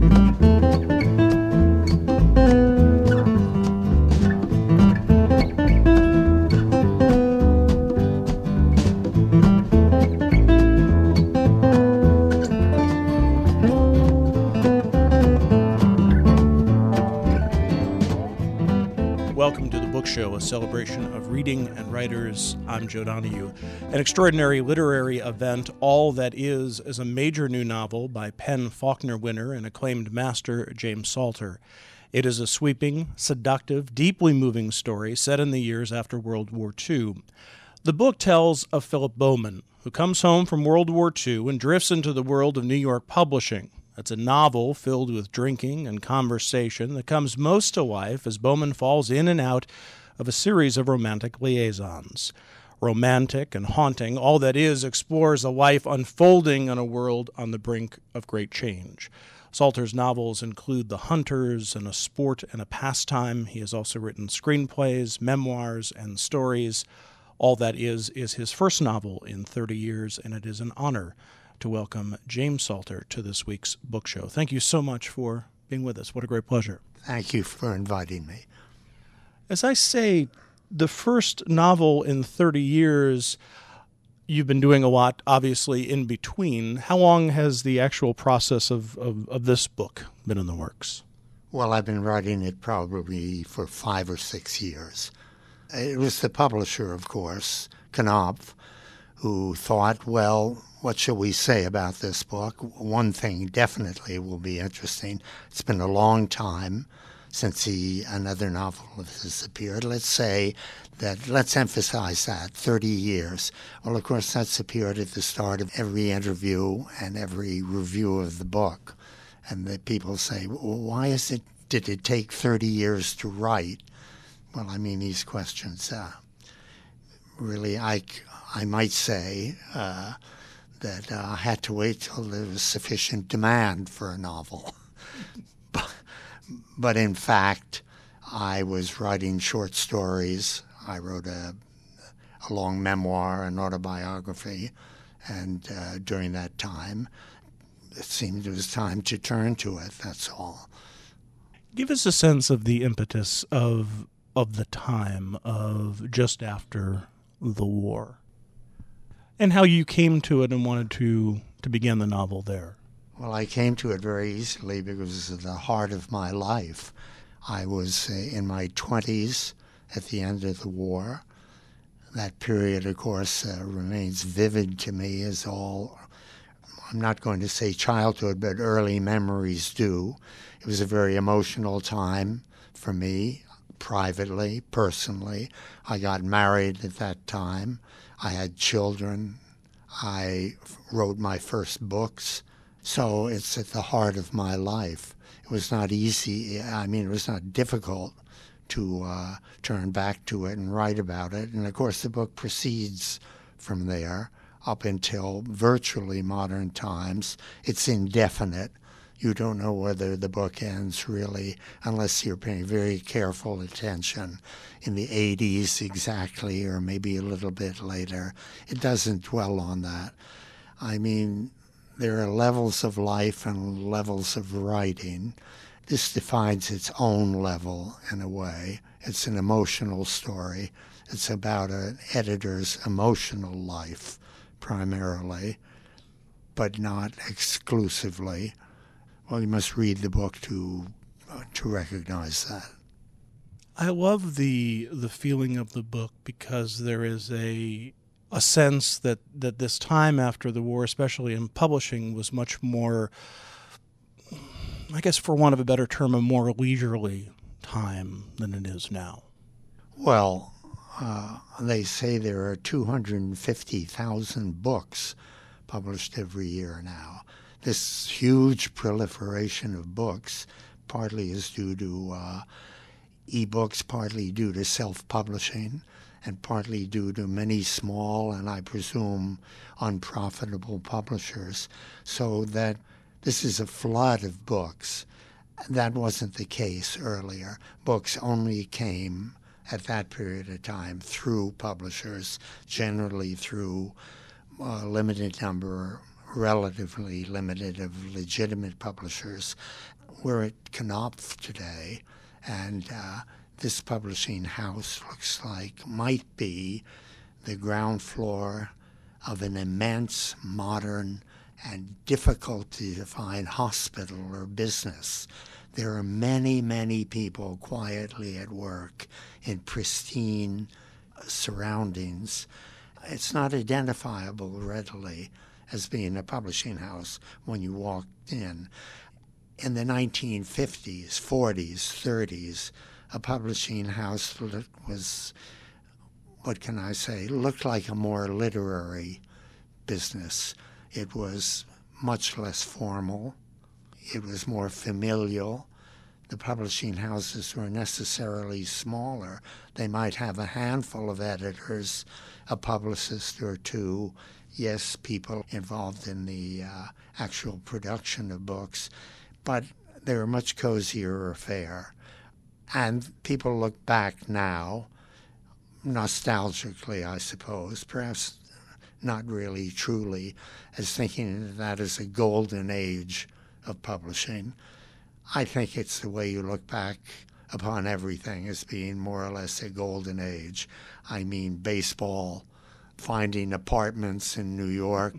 Welcome to the Book Show, a celebration of reading and writers. I'm Joe Donahue. An extraordinary literary event, All That Is a major new novel by PEN Faulkner winner and acclaimed master James Salter. It is a sweeping, seductive, deeply moving story set in the years after World War II. The book tells of Philip Bowman, who comes home from World War II and drifts into the world of New York publishing. It's a novel filled with drinking and conversation that comes most to life as Bowman falls in and out of a series of romantic liaisons. Romantic and haunting, All That Is explores a life unfolding in a world on the brink of great change. Salter's novels include The Hunters and A Sport and a Pastime. He has also written screenplays, memoirs, and stories. All That Is his first novel in 30 years, and it is an honor to welcome James Salter to this week's book show. Thank you so much for being with us. What a great pleasure. Thank you for inviting me. As I say, the first novel in 30 years, you've been doing a lot, obviously, in between. How long has the actual process of this book been in the works? Well, I've been writing it probably for 5 or 6 years. It was the publisher, of course, Knopf, who thought, well, what shall we say about this book? One thing definitely will be interesting. It's been a long time since another novel has appeared. Let's emphasize that, 30 years. Well, of course, that's appeared at the start of every interview and every review of the book. And the people say, well, did it take 30 years to write? Well, I mean, these questions, really, I might say that I had to wait till there was sufficient demand for a novel. But in fact, I was writing short stories. I wrote a long memoir, an autobiography, and during that time, it seemed it was time to turn to it, that's all. Give us a sense of the impetus of the time of just after the war, and how you came to it and wanted to begin the novel there. Well, I came to it very easily because of the heart of my life. I was in my 20s at the end of the war. That period, of course, remains vivid to me as all, I'm not going to say childhood, but early memories do. It was a very emotional time for me, privately, personally. I got married at that time. I had children. I wrote my first books. So it's at the heart of my life. It was not easy. It was not difficult to turn back to it and write about it. And, of course, the book proceeds from there up until virtually modern times. It's indefinite. You don't know whether the book ends, really, unless you're paying very careful attention in the 80s exactly, or maybe a little bit later. It doesn't dwell on that. I mean, there are levels of life and levels of writing. This defines its own level in a way. It's an emotional story. It's about an editor's emotional life, primarily, but not exclusively. Well, you must read the book to recognize that. I love the feeling of the book because there is a sense that this time after the war, especially in publishing, was much more, I guess for want of a better term, a more leisurely time than it is now. Well, they say there are 250,000 books published every year now. This huge proliferation of books partly is due to e-books, partly due to self-publishing, and partly due to many small and, I presume, unprofitable publishers, so that this is a flood of books. That wasn't the case earlier. Books only came at that period of time through publishers, generally through a limited number relatively limited of legitimate publishers. We're at Knopf today, and this publishing house might be the ground floor of an immense, modern, and difficult to define hospital or business. There are many, many people quietly at work in pristine surroundings. It's not identifiable readily as being a publishing house when you walk in. In the 1950s, 40s, 30s, a publishing house was, what can I say, looked like a more literary business. It was much less formal. It was more familial. The publishing houses were necessarily smaller. They might have a handful of editors, a publicist or two, yes, people involved in the actual production of books, but they were a much cozier affair. And people look back now, nostalgically, I suppose, perhaps not really truly, as thinking that is a golden age of publishing. I think it's the way you look back upon everything as being more or less a golden age. I mean, baseball, finding apartments in New York,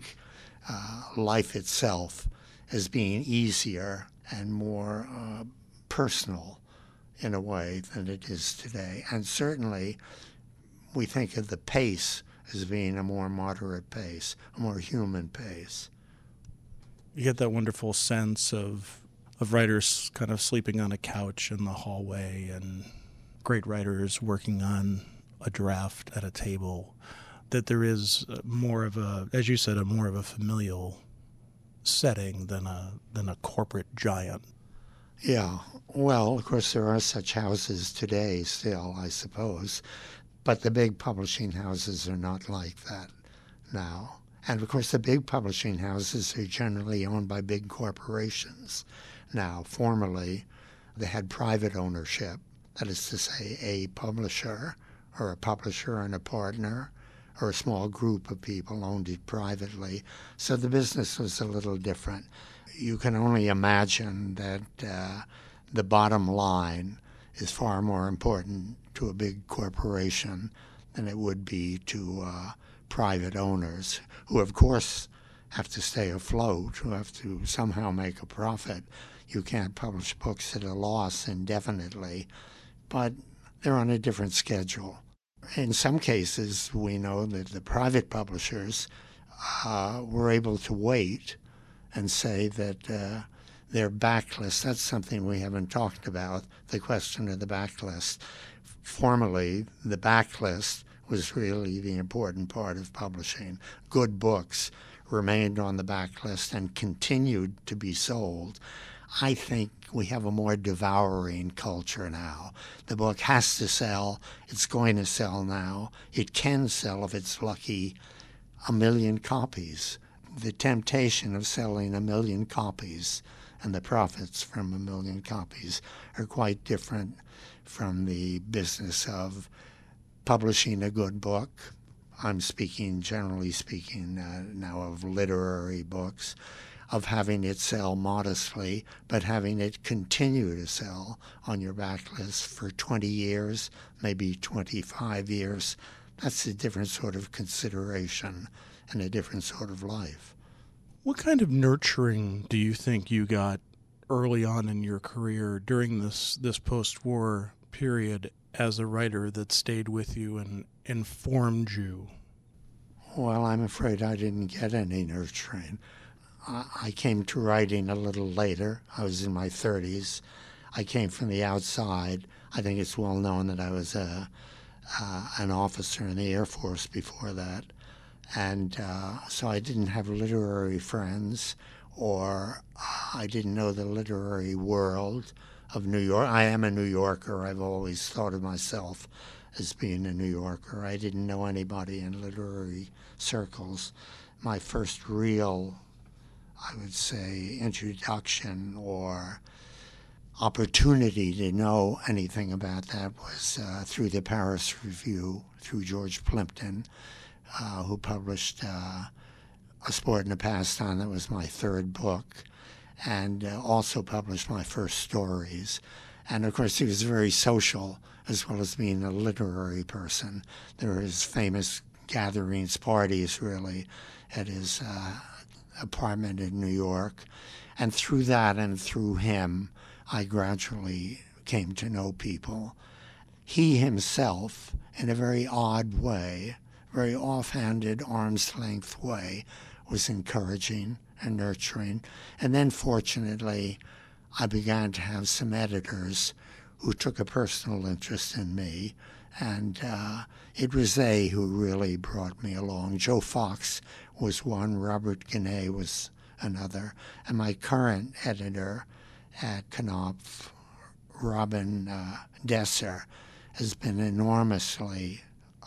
life itself as being easier and more personal in a way than it is today. And certainly we think of the pace as being a more moderate pace, a more human pace. You get that wonderful sense of writers kind of sleeping on a couch in the hallway and great writers working on a draft at a table, that there is more of a, as you said, a more of a familial setting than a corporate giant. Yeah. Well, of course, there are such houses today still, I suppose, but the big publishing houses are not like that now. And, of course, the big publishing houses are generally owned by big corporations. Now, formerly, they had private ownership. That is to say, a publisher or a publisher and a partner or a small group of people owned it privately. So the business was a little different. You can only imagine that the bottom line is far more important to a big corporation than it would be to private owners, who, of course, have to stay afloat, who have to somehow make a profit. You can't publish books at a loss indefinitely, but they're on a different schedule. In some cases, we know that the private publishers were able to wait and say that their backlist, that's something we haven't talked about, the question of the backlist. Formerly, the backlist was really the important part of publishing. Good books remained on the backlist and continued to be sold. I think we have a more devouring culture now. The book has to sell. It's going to sell now. It can sell, if it's lucky, 1 million copies. The temptation of selling 1 million copies and the profits from 1 million copies are quite different from the business of publishing a good book. I'm speaking, generally speaking, now of literary books, of having it sell modestly, but having it continue to sell on your backlist for 20 years, maybe 25 years. That's a different sort of consideration and a different sort of life. What kind of nurturing do you think you got early on in your career during this post-war period as a writer that stayed with you and informed you? Well, I'm afraid I didn't get any nurturing. I came to writing a little later. I was in my 30s. I came from the outside. I think it's well known that I was an officer in the Air Force before that. And so I didn't have literary friends, or I didn't know the literary world of New York. I am a New Yorker. I've always thought of myself as being a New Yorker. I didn't know anybody in literary circles. My first real, I would say, introduction or opportunity to know anything about that was through the Paris Review, through George Plimpton, who published A Sport and a Pastime. That was my third book, and also published my first stories. And of course, he was very social as well as being a literary person. There were his famous gatherings, parties, really, at his apartment in New York. And through that and through him, I gradually came to know people. He himself, in a very odd way, very offhanded, arm's-length way, was encouraging and nurturing. And then, fortunately, I began to have some editors who took a personal interest in me, and it was they who really brought me along. Joe Fox was one, Robert Guinea was another, and my current editor at Knopf, Robin Desser, has been enormously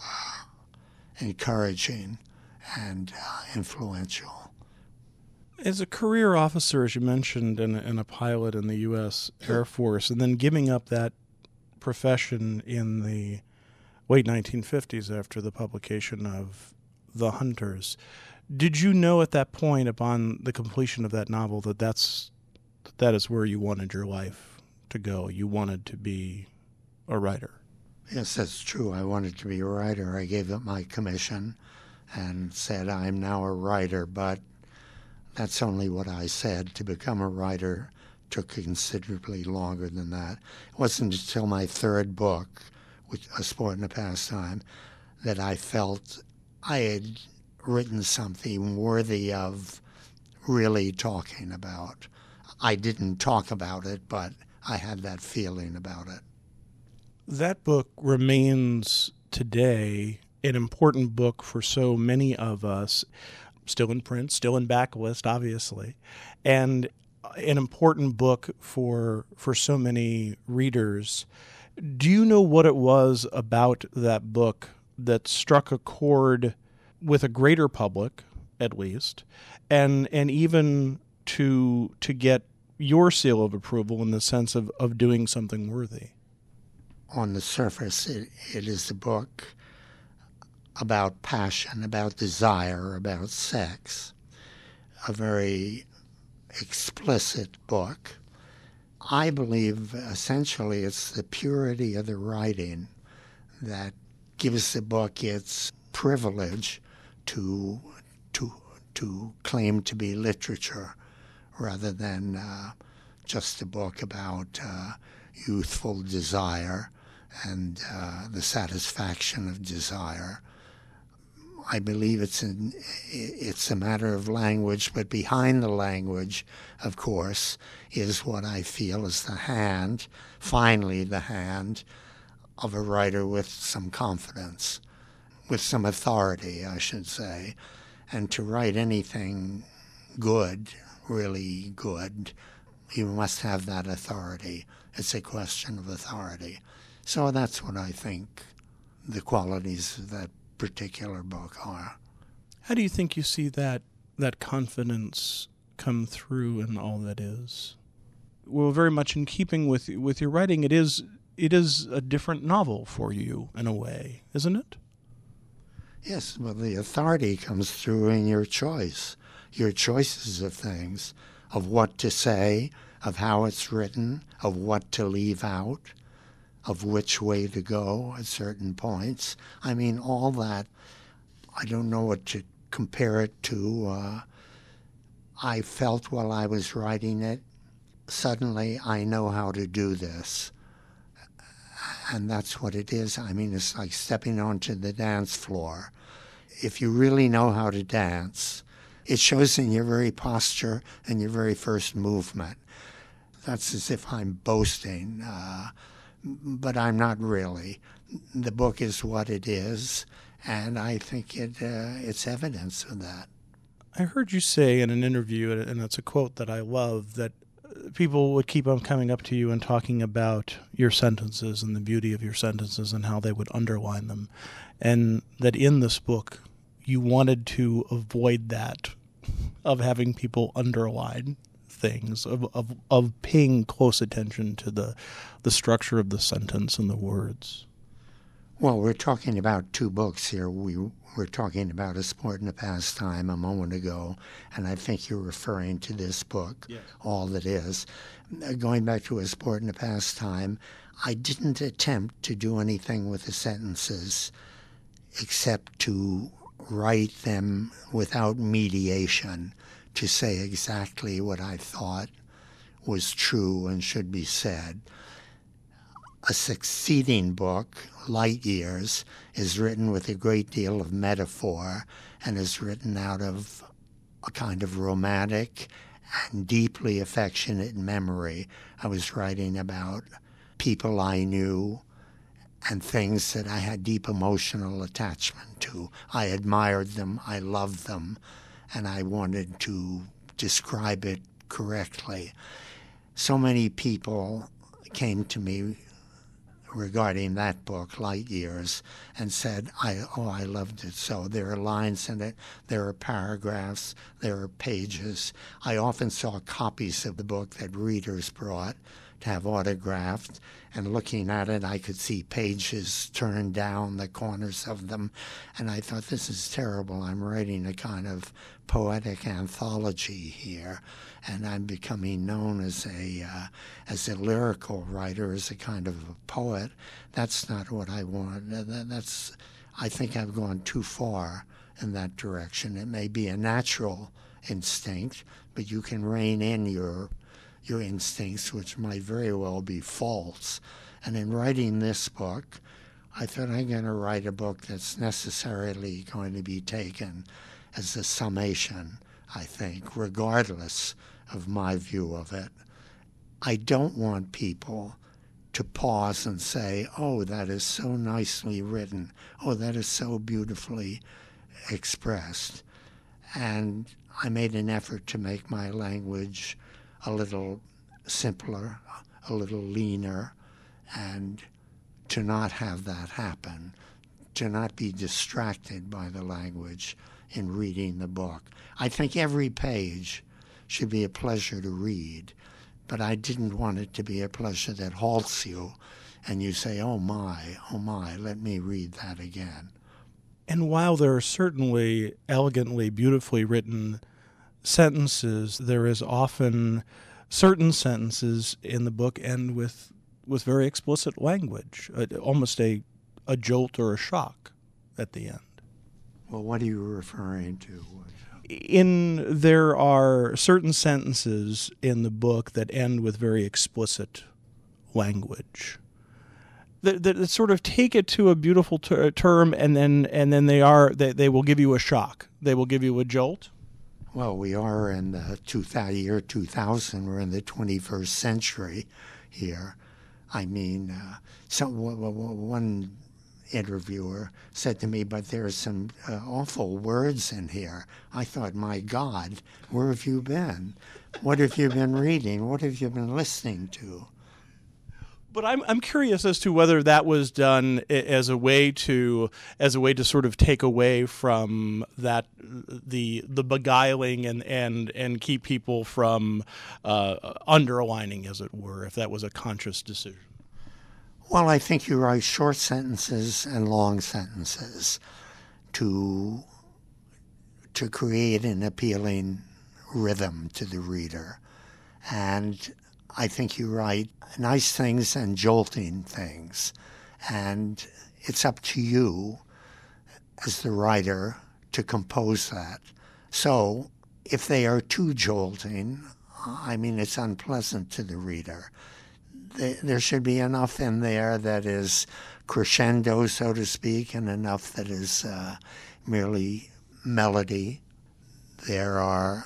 encouraging and influential. As a career officer, as you mentioned, and a pilot in the U.S. Air Force, and then giving up that profession in the late 1950s after the publication of The Hunters, did you know at that point, upon the completion of that novel, that is where you wanted your life to go? You wanted to be a writer? Yes, that's true. I wanted to be a writer. I gave up my commission and said, I'm now a writer, but that's only what I said. To become a writer took considerably longer than that. It wasn't until my third book, A Sport and a Pastime, that I felt I had written something worthy of really talking about. I didn't talk about it, but I had that feeling about it. That book remains today an important book for so many of us, still in print, still in backlist, obviously, and an important book for so many readers. Do you know what it was about that book that struck a chord with a greater public, at least, and even to get your seal of approval in the sense of doing something worthy? On the surface, it is a book about passion, about desire, about sex, a very explicit book. I believe essentially it's the purity of the writing that gives the book its privilege to claim to be literature rather than just a book about youthful desire and the satisfaction of desire. I believe it's a matter of language, but behind the language, of course, is what I feel is the hand, finally the hand, of a writer with some confidence, with some authority, I should say. And to write anything good, really good, you must have that authority. It's a question of authority. So that's what I think the qualities of that particular book are. How do you think you see that confidence come through in all that is? Well, very much in keeping with your writing, it is a different novel for you in a way, isn't it? Yes, well, the authority comes through in your choices of things, of what to say, of how it's written, of what to leave out, of which way to go at certain points. I mean, all that, I don't know what to compare it to. I felt while I was writing it, suddenly I know how to do this. And that's what it is. I mean, it's like stepping onto the dance floor. If you really know how to dance, it shows in your very posture and your very first movement. That's as if I'm boasting, but I'm not really. The book is what it is, and I think it's evidence of that. I heard you say in an interview, and it's a quote that I love, that people would keep on coming up to you and talking about your sentences and the beauty of your sentences and how they would underline them, and that in this book you wanted to avoid that, of having people underline things, of paying close attention to the structure of the sentence and the words. Well, we're talking about two books here. We were talking about A Sport and a Pastime a moment ago, and I think you're referring to this book, Yes. All That Is. Going back to A Sport and a Pastime, I didn't attempt to do anything with the sentences except to write them without mediation, to say exactly what I thought was true and should be said. A succeeding book, Light Years, is written with a great deal of metaphor and is written out of a kind of romantic and deeply affectionate memory. I was writing about people I knew and things that I had deep emotional attachment to. I admired them, I loved them, and I wanted to describe it correctly. So many people came to me regarding that book, Light Years, and said, I loved it so. There are lines in it, there are paragraphs, there are pages. I often saw copies of the book that readers brought to have autographed, and looking at it, I could see pages turned down, the corners of them, and I thought, this is terrible. I'm writing a kind of poetic anthology here, and I'm becoming known as a lyrical writer, as a kind of a poet. That's not what I want. I think I've gone too far in that direction. It may be a natural instinct, but you can rein in your instincts, which might very well be false. And in writing this book, I thought, I'm going to write a book that's necessarily going to be taken as a summation, I think, regardless of my view of it. I don't want people to pause and say, oh, that is so nicely written. Oh, that is so beautifully expressed. And I made an effort to make my language a little simpler, a little leaner, and to not have that happen, to not be distracted by the language in reading the book. I think every page should be a pleasure to read, but I didn't want it to be a pleasure that halts you and you say, oh my, let me read that again. And while there are certainly elegantly, beautifully written sentences, there is often certain sentences in the book end with very explicit language, almost a jolt or a shock at the end. Well, what are you referring to? There are certain sentences in the book that end with very explicit language that sort of take it to a beautiful term, and then they will give you a shock. They will give you a jolt. Well, we are in the year 2000. We're in the 21st century here. I mean, one interviewer said to me, but there are some awful words in here. I thought, my God, where have you been? What have you been reading? What have you been listening to? But I'm curious as to whether that was done as a way to sort of take away from that the beguiling and keep people from underlining, as it were, if that was a conscious decision. Well, I think you write short sentences and long sentences to create an appealing rhythm to the reader. And I think you write nice things and jolting things. And it's up to you as the writer to compose that. So if they are too jolting, I mean, it's unpleasant to the reader. There should be enough in there that is crescendo, so to speak, and enough that is merely melody. There are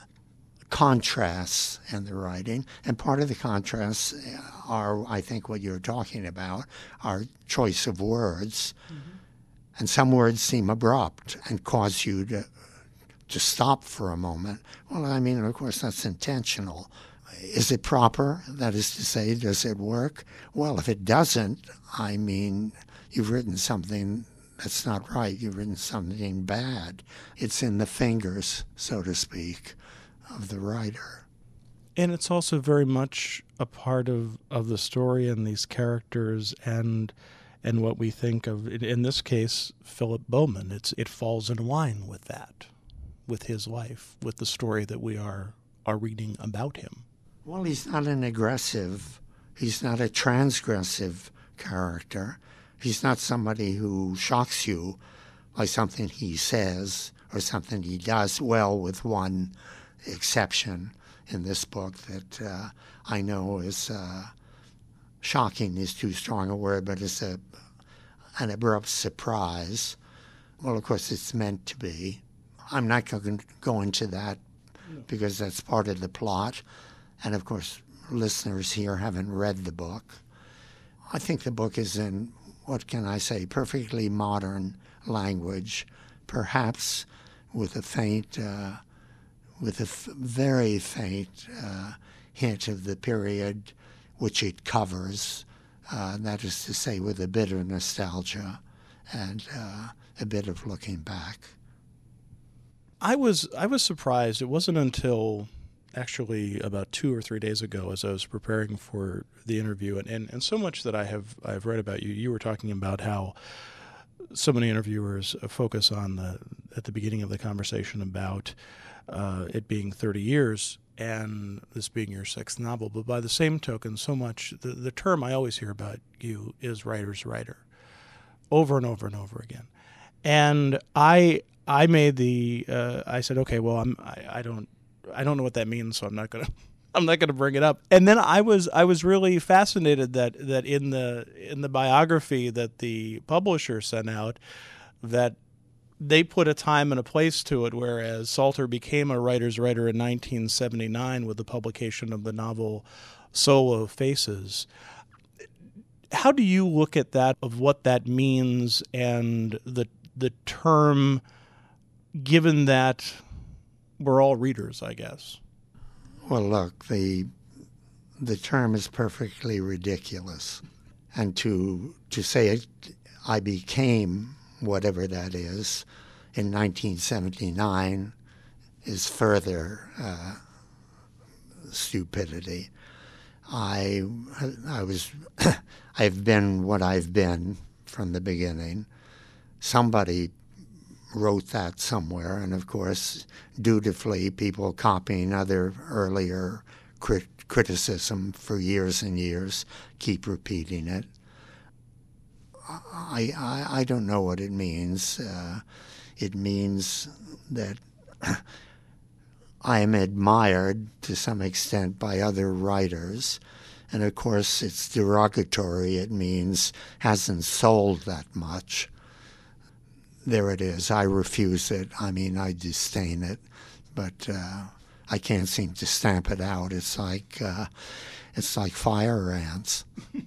contrasts in the writing, and part of the contrasts are, I think, what you're talking about, our choice of words. Mm-hmm. And some words seem abrupt and cause you to stop for a moment. Well, I mean, of course, that's intentional. Is it proper? That is to say, does it work? Well, if it doesn't, I mean, you've written something that's not right. You've written something bad. It's in the fingers, so to speak, of the writer. And it's also very much a part of the story and these characters and and what we think of, in this case, Philip Bowman. It falls in line with that, with his life, with the story that we are reading about him. Well, he's not an aggressive, he's not a transgressive character. He's not somebody who shocks you by something he says or something he does, well, with one exception in this book that I know is shocking is too strong a word, but it's an abrupt surprise. Well, of course, it's meant to be. I'm not going to go into that because that's part of the plot. And, of course, listeners here haven't read the book. I think the book is in, what can I say, perfectly modern language, perhaps with a faint, very faint hint of the period which it covers. That is to say, with a bit of nostalgia and a bit of looking back. I was surprised. It wasn't until actually about 2 or 3 days ago, as I was preparing for the interview, and so much that I've read about you. You were talking about how so many interviewers focus on at the beginning of the conversation about it being 30 years and this being your sixth novel. But by the same token, so much the term I always hear about you is writer's writer, over and over and over again. And I made I said, okay, well, I don't know what that means, so I'm not gonna bring it up. And then I was really fascinated that in the biography that the publisher sent out, that they put a time and a place to it, whereas Salter became a writer's writer in 1979 with the publication of the novel Solo Faces. How do you look at that, of what that means, and the term, given that we're all readers, I guess? Well, look, the term is perfectly ridiculous. And to say it, I became whatever that is in 1979 is further stupidity. I've been what I've been from the beginning. Somebody wrote that somewhere, and of course, dutifully, people copying other earlier criticism for years and years keep repeating it. I don't know what it means. It means that I am admired to some extent by other writers, and of course it's derogatory. It means hasn't sold that much. There it is. I refuse it. I mean, I disdain it, but I can't seem to stamp it out. It's like fire ants.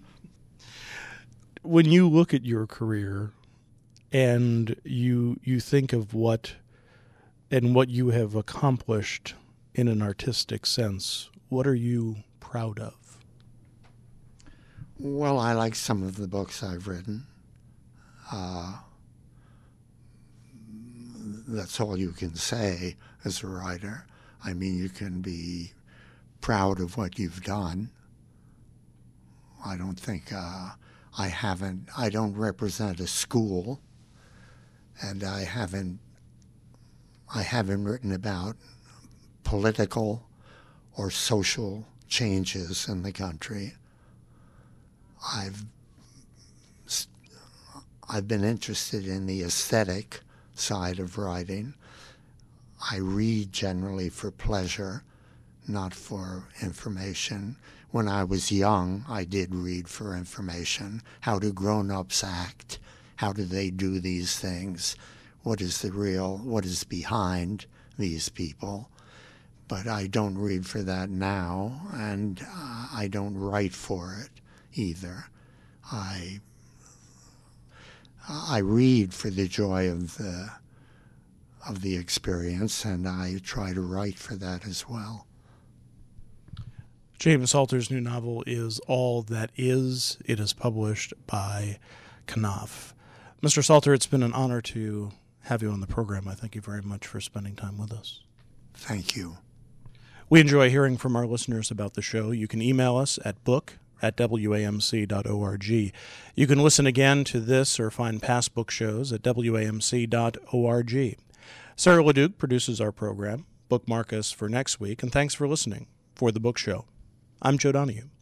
When you look at your career and you think of what you have accomplished in an artistic sense, what are you proud of? Well, I like some of the books I've written. That's all you can say as a writer. I mean, you can be proud of what you've done. I don't think I don't represent a school, and I haven't written about political or social changes in the country. I've been interested in the aesthetic side of writing. I read generally for pleasure, not for information. When I was young, I did read for information. How do grown-ups act? How do they do these things? What is behind these people? But I don't read for that now, and I don't write for it either. I read for the joy of the experience, and I try to write for that as well. James Salter's new novel is All That Is. It is published by Knopf. Mr. Salter, it's been an honor to have you on the program. I thank you very much for spending time with us. Thank you. We enjoy hearing from our listeners about the show. You can email us at book, at wamc.org. You can listen again to this or find past book shows at wamc.org. Sarah LeDuc produces our program. Bookmark us for next week, and thanks for listening. For The Book Show, I'm Joe Donahue.